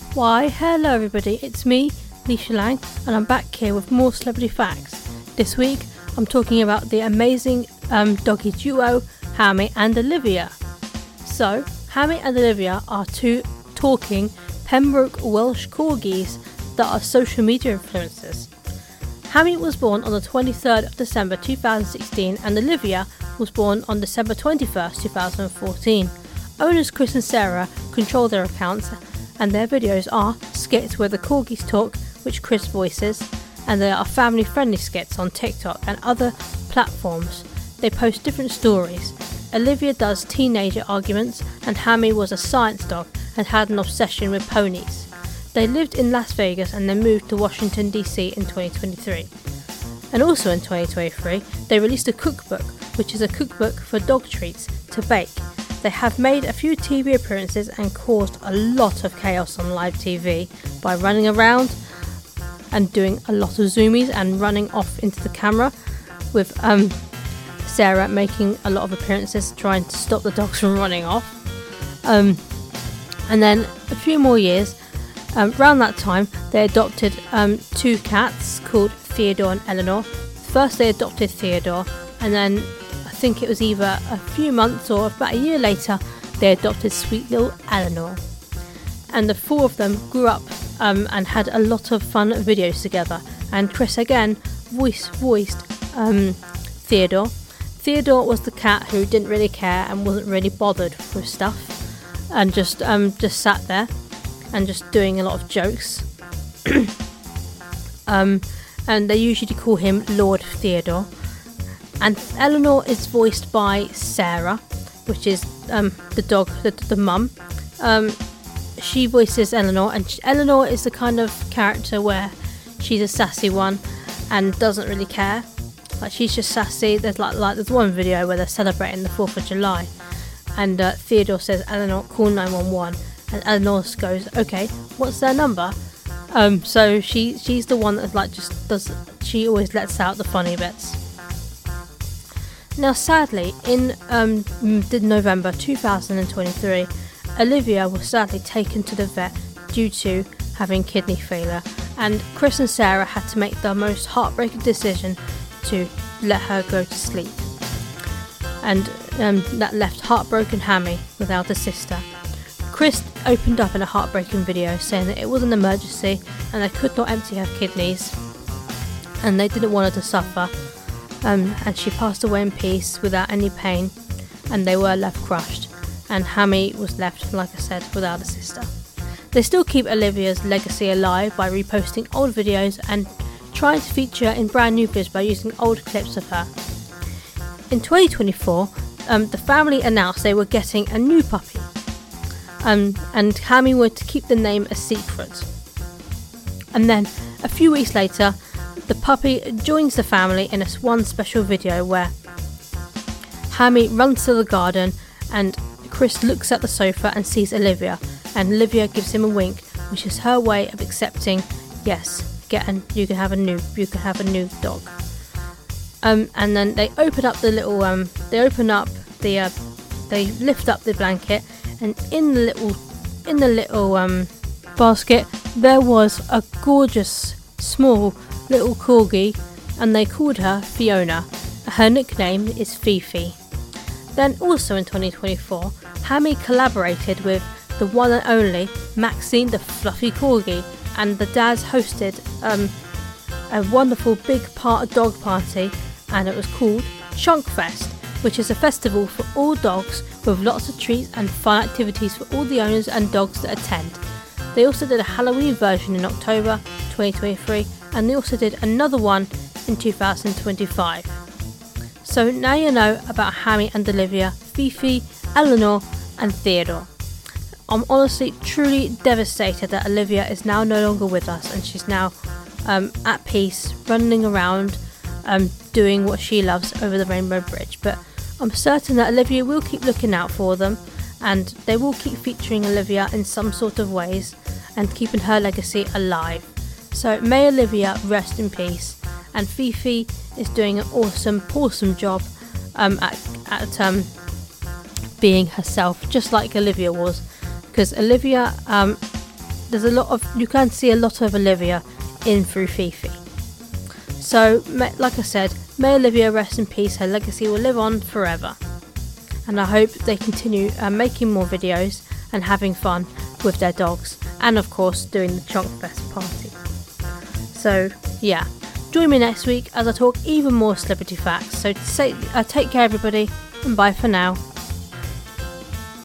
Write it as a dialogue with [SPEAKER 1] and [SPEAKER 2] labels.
[SPEAKER 1] Why, hello everybody, it's me, Leisha Lang, and I'm back here with more celebrity facts. This week, I'm talking about the amazing doggy duo, Hammy and Olivia. So, Hammy and Olivia are two talking Pembroke Welsh Corgis that are social media influencers. Hammy was born on the 23rd of December 2016 and Olivia was born on December 21st, 2014. Owners Chris and Sarah control their accounts, and their videos are skits where the corgis talk, which Chris voices, and there are family-friendly skits on TikTok and other platforms. They post different stories. Olivia does teenager arguments, and Hammy was a science dog and had an obsession with ponies. They lived in Las Vegas and then moved to Washington DC in 2023. And also in 2023, they released a cookbook, which is a cookbook for dog treats to bake. They have made a few TV appearances and caused a lot of chaos on live TV by running around and doing a lot of zoomies and running off into the camera, with Sarah making a lot of appearances trying to stop the dogs from running off. And then a few more years, around that time, they adopted two cats called Theodore and Eleanor. First they adopted Theodore, and then I think it was either a few months or about a year later, they adopted sweet little Eleanor. And the four of them grew up and had a lot of fun videos together. And Chris again voiced Theodore. Theodore was the cat who didn't really care and wasn't really bothered with stuff, and just sat there and just doing a lot of jokes. And they usually call him Lord Theodore. And Eleanor is voiced by Sarah, which is the dog, the mum. She voices Eleanor, and Eleanor is the kind of character where she's a sassy one and doesn't really care. Like, she's just sassy. There's there's one video where they're celebrating the 4th of July, and Theodore says, "Eleanor, call 911," and Eleanor goes, "Okay, what's their number?" So she's the one that she always lets out the funny bits. Now, sadly, in November 2023, Olivia was sadly taken to the vet due to having kidney failure, and Chris and Sarah had to make the most heartbreaking decision to let her go to sleep. And that left heartbroken Hammy without a sister. Chris opened up in a heartbreaking video saying that it was an emergency and they could not empty her kidneys and they didn't want her to suffer. And she passed away in peace without any pain, and they were left crushed, and Hammy was left, like I said, without a sister. They still keep Olivia's legacy alive by reposting old videos and trying to feature in brand new videos by using old clips of her. In 2024, the family announced they were getting a new puppy, and Hammy wanted to keep the name a secret. And then a few weeks later, the puppy joins the family in one special video where Hammy runs to the garden and Chris looks at the sofa and sees Olivia, and Olivia gives him a wink, which is her way of accepting, yes, you can have a new dog. And then they open up the little they lift up the blanket, and in the little basket there was a gorgeous small little corgi, and they called her Fiona. Her nickname is Fifi. Then also in 2024, Hammy collaborated with the one and only Maxine the Fluffy Corgi, and the dads hosted a wonderful big dog party, and it was called Chunk Fest, which is a festival for all dogs with lots of treats and fun activities for all the owners and dogs that attend. They also did a Halloween version in October 2023, and they also did another one in 2025. So now you know about Hammy and Olivia, Fifi, Eleanor and Theodore. I'm honestly truly devastated that Olivia is now no longer with us, and she's now at peace, running around, doing what she loves over the Rainbow Bridge. But I'm certain that Olivia will keep looking out for them, and they will keep featuring Olivia in some sort of ways and keeping her legacy alive. So may Olivia rest in peace, and Fifi is doing an awesome job at being herself, just like Olivia was, because Olivia you can see a lot of Olivia in through Fifi. So, like I said, may Olivia rest in peace. Her legacy will live on forever. And I hope they continue making more videos and having fun with their dogs. And of course, doing the Chunk Fest party. So, yeah. Join me next week as I talk even more celebrity facts. So, take care, everybody, and bye for now.